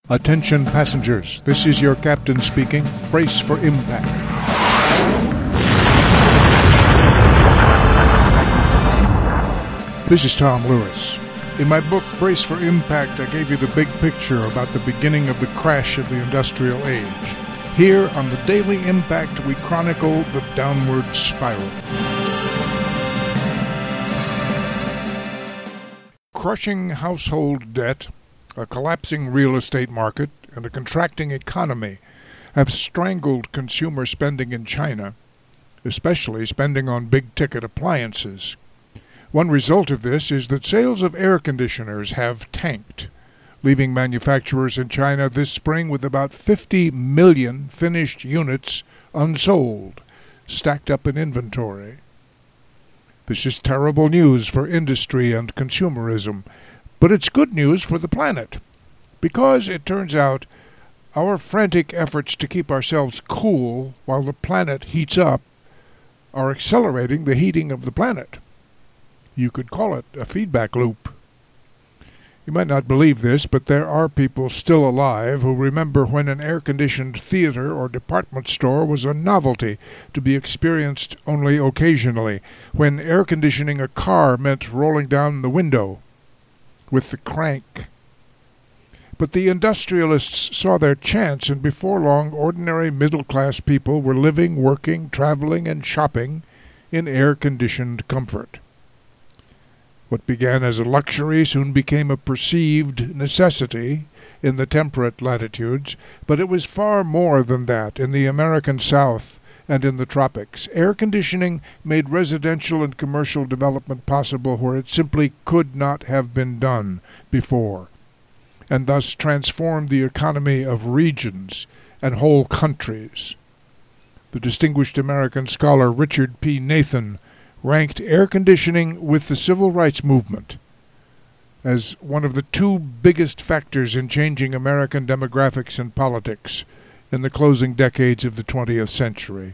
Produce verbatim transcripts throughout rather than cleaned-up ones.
Attention passengers, this is your captain speaking. Brace for impact. This is Tom Lewis. In my book, Brace for Impact, I gave you the big picture about the beginning of the crash of the industrial age. Here on the Daily Impact, we chronicle the downward spiral. Crushing household debt, a collapsing real estate market, and a contracting economy have strangled consumer spending in China, especially spending on big-ticket appliances. One result of this is that sales of air conditioners have tanked, leaving manufacturers in China this spring with about fifty million finished units unsold, stacked up in inventory. This is terrible news for industry and consumerism, but it's good news for the planet, because it turns out our frantic efforts to keep ourselves cool while the planet heats up are accelerating the heating of the planet. You could call it a feedback loop. You might not believe this, but there are people still alive who remember when an air-conditioned theater or department store was a novelty to be experienced only occasionally, when air conditioning a car meant rolling down the window with the crank. But the industrialists saw their chance, and before long ordinary middle-class people were living, working, traveling, and shopping in air-conditioned comfort. What began as a luxury soon became a perceived necessity in the temperate latitudes, but it was far more than that in the American South and in the tropics. Air conditioning made residential and commercial development possible where it simply could not have been done before, and thus transformed the economy of regions and whole countries. The distinguished American scholar Richard P. Nathan ranked air conditioning with the civil rights movement as one of the two biggest factors in changing American demographics and politics in the closing decades of the twentieth century.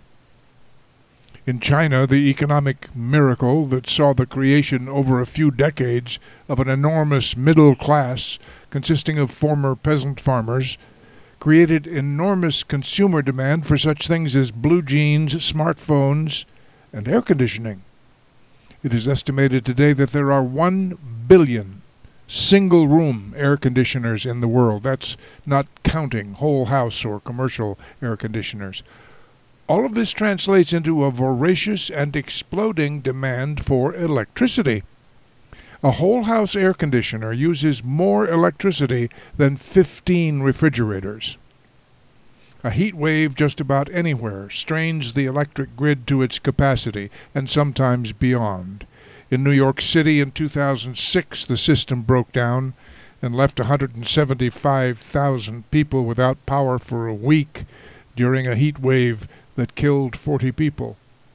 In China, the economic miracle that saw the creation over a few decades of an enormous middle class consisting of former peasant farmers created enormous consumer demand for such things as blue jeans, smartphones, and air conditioning. It is estimated today that there are one billion single-room air conditioners in the world. That's not counting whole house or commercial air conditioners. All of this translates into a voracious and exploding demand for electricity. A whole house air conditioner uses more electricity than fifteen refrigerators. A heat wave just about anywhere strains the electric grid to its capacity, and sometimes beyond. In New York City in two thousand six, the system broke down and left one hundred seventy-five thousand people without power for a week during a heat wave that killed forty people.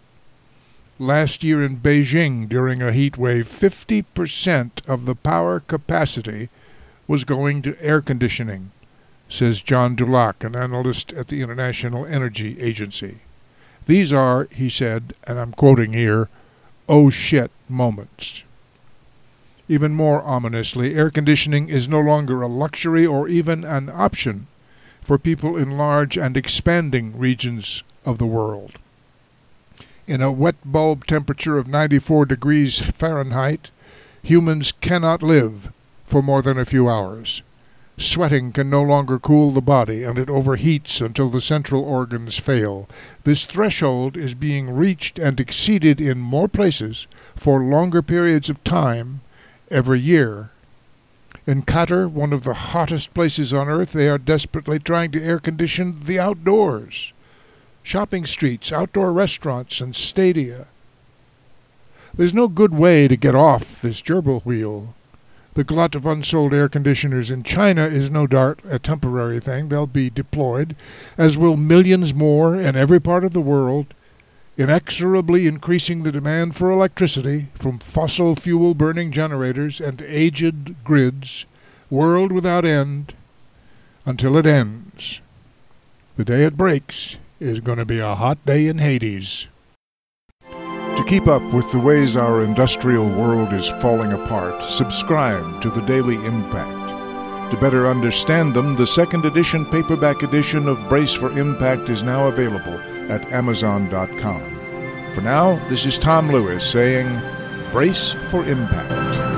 Last year in Beijing, during a heat wave, fifty percent of the power capacity was going to air conditioning, says John Dulac, an analyst at the International Energy Agency. These are, he said, and I'm quoting here, oh shit moments. Even more ominously, air conditioning is no longer a luxury or even an option for people in large and expanding regions of the world. In a wet bulb temperature of ninety-four degrees Fahrenheit, humans cannot live for more than a few hours. Sweating can no longer cool the body, and it overheats until the central organs fail. This threshold is being reached and exceeded in more places for longer periods of time every year. In Qatar, one of the hottest places on earth, they are desperately trying to air condition the outdoors. Shopping streets, outdoor restaurants, and stadia. There's no good way to get off this gerbil wheel. The glut of unsold air conditioners in China is no doubt a temporary thing. They'll be deployed, as will millions more in every part of the world, inexorably increasing the demand for electricity from fossil fuel burning generators and aged grids, world without end, until it ends. The day it breaks is going to be a hot day in Hades. To keep up with the ways our industrial world is falling apart, subscribe to the Daily Impact. To better understand them, the second edition paperback edition of Brace for Impact is now available at amazon dot com. For now, this is Tom Lewis saying, Brace for Impact.